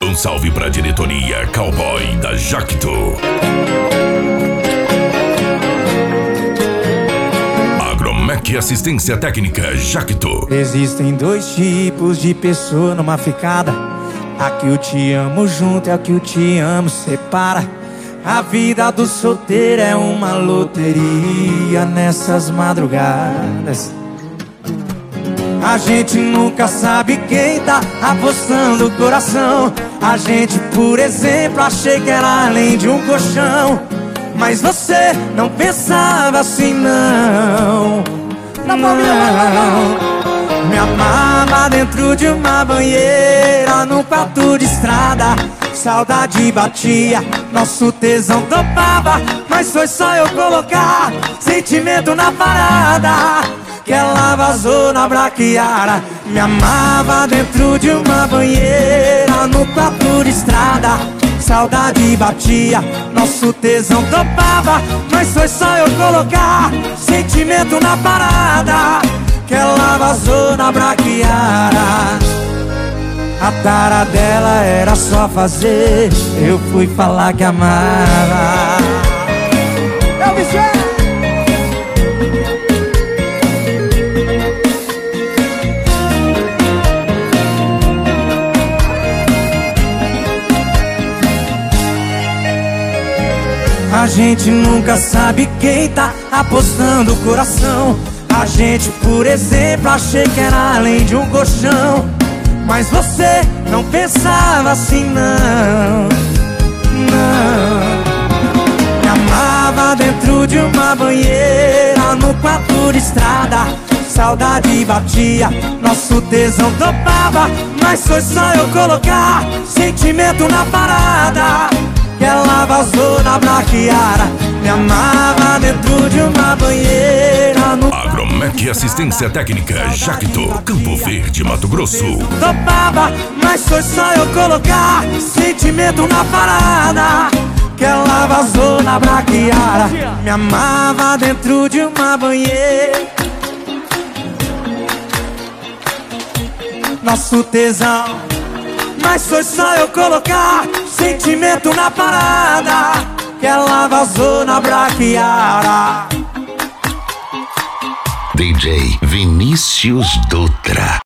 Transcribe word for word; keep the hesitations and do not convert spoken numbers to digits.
Um salve pra diretoria Cowboy da Jacto. Agromec Assistência Técnica Jacto. Existem dois tipos de pessoa numa ficada. A que eu te amo junto e a que eu te amo separa. A vida do solteiro é uma loteria nessas madrugadas. A gente nunca sabe quem tá apostando o coração. A gente, por exemplo, achei que era além de um colchão. Mas você não pensava assim, não. Não, me amava dentro de uma banheira, num quarto de estrada. Saudade batia, nosso tesão topava. Mas foi só eu colocar sentimento na parada que ela vazou na braquiara. Me amava dentro de uma banheira, no quarto de estrada. Saudade batia, nosso tesão topava. Mas foi só eu colocar sentimento na parada que ela vazou na braquiara. A tara dela era só fazer, eu fui falar que amava. Eu me A gente nunca sabe quem tá apostando o coração. A gente, por exemplo, achei que era além de um colchão. Mas você não pensava assim, não. Não. Me amava dentro de uma banheira, no quarto de estrada. Saudade batia, nosso tesão topava. Mas foi só eu colocar sentimento na parada que ela vazou na braquiara. Me amava dentro de uma banheira, no Agromec Assistência Técnica Jacto, Campo Verde, Mato Grosso. topava, mas foi só eu colocar sentimento na parada que ela vazou na braquiara. Me amava dentro de uma banheira, nosso tesão. Mas foi só eu colocar sentimento na parada que ela vazou na braquiara. D J Vinícius Dutra.